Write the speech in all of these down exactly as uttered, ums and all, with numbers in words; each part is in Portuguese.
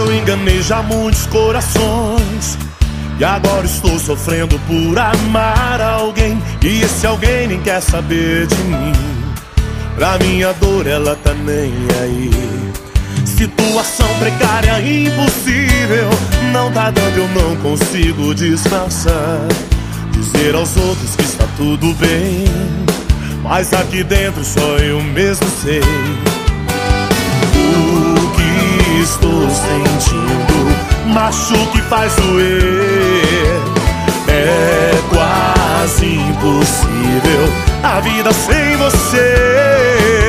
Eu enganei já muitos corações e agora estou sofrendo por amar alguém, e esse alguém nem quer saber de mim. Pra minha dor ela tá nem aí. Situação precária, impossível, não tá dando, eu não consigo disfarçar. Dizer aos outros que está tudo bem, mas aqui dentro só eu mesmo sei o que estou sentindo. Machuca e faz doer, é quase impossível a vida sem você.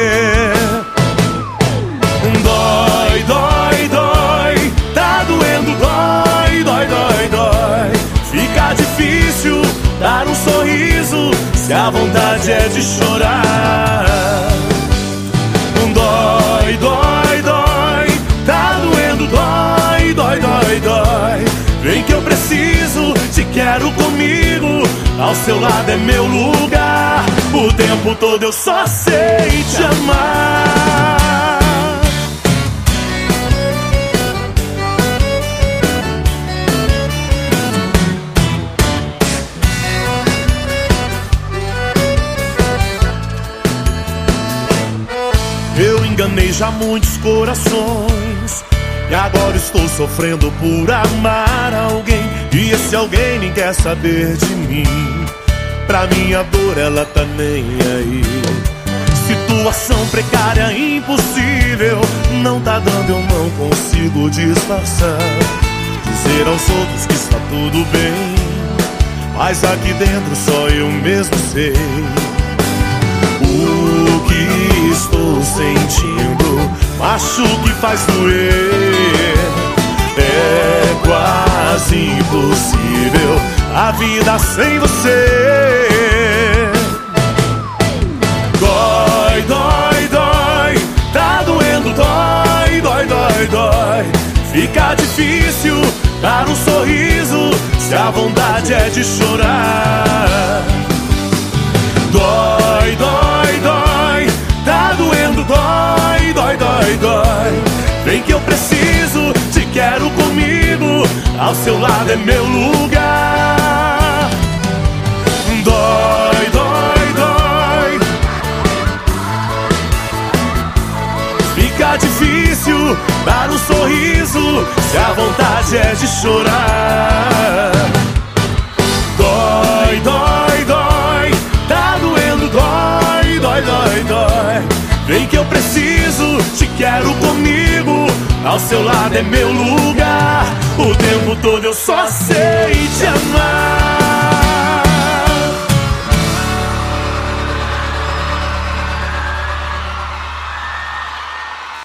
Dói, dói, dói, tá doendo, dói, dói, dói, dói. Fica difícil dar um sorriso se a vontade é de chorar. Dói, dói, dói, tá doendo, dói, dói, dói, dói. Vem que eu preciso, te quero comigo, ao seu lado é meu lugar. O tempo todo eu só sei te amar. Eu enganei já muitos corações e agora estou sofrendo por amar alguém, e esse alguém nem quer saber de mim. Pra minha dor ela tá nem aí. Situação precária, impossível, não tá dando, eu não consigo disfarçar. Dizer aos outros que está tudo bem, mas aqui dentro só eu mesmo sei o que estou sentindo. Machuca e faz doer, é quase impossível a vida sem você. Dói, dói, dói, tá doendo, dói, dói, dói, dói. Fica difícil dar um sorriso se a vontade é de chorar. Dói, dói, dói, tá doendo, dói, dói, dói, dói. Vem que eu preciso, te quero comigo, ao seu lado é meu lugar. Dói, dói, dói. Fica difícil dar um sorriso se a vontade é de chorar. Dói, dói, dói, tá doendo, dói, dói, dói, dói. Vem que eu preciso, te quero comigo, ao seu lado é meu lugar. O tempo todo eu só sei te amar.